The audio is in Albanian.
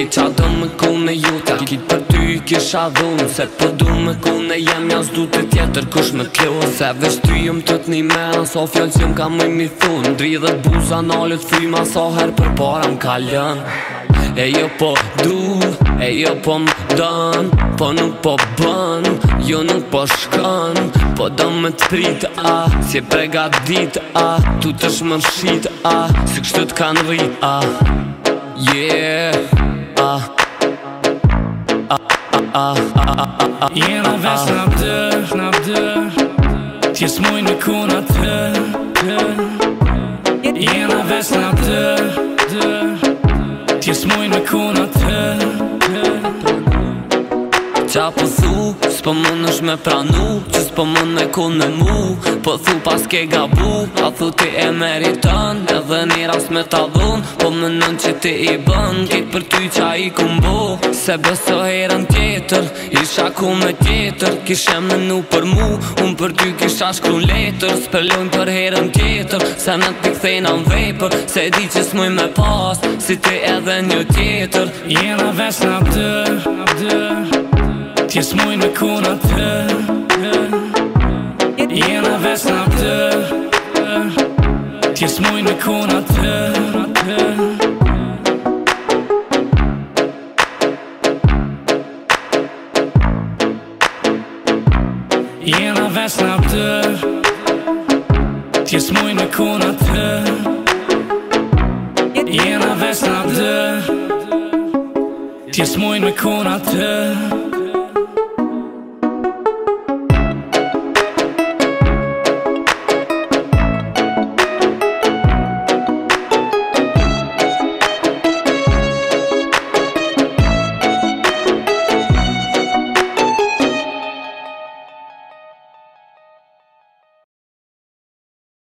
Ki qa do me kone juta Kit për ty kisha dhun Se për du me kone jem jas du të tjetër kush me t'lu Se vesh ty jëm të t'ni mena So fjall që m'ka mëj mi thun Dridhet buza nalet fryma Sa her për para m'kallën E jo po du, e jo po m'dën Po nuk po bën, jo nuk po shkën Po do me t'prit, si e pregadit, tu të shmërshit, si kështu t'kan rrit, yeah, Jena vesh n'abdër T'jes mujnë me kuna Jena vesh n'abdër T'jes mujnë me kuna Qa po thu, s'po mën është me pranu Që s'po mën me kun me mu Po thu pas ke gabu A thu ti e meriton Edhe një ras me ta dhun Po mënën që ti i bën Kit për ty qa i kumbo Se beso herën tjetër Isha ku me tjetër Kishem mënu për mu Unë për ty kisha shkru letër S'përlojnë për herën tjetër Se në t'i kthejna m'vejpër Se di që s'muj me pas Si ti edhe një tjetër Jena vesh n'abdër T'jes mujnë me kuna Jena vesh n'abdër T'jes mujnë me kuna Jena vesh n'abdër T'jes mujnë me kuna Jena vesh n'abdër T'jes mujnë me kuna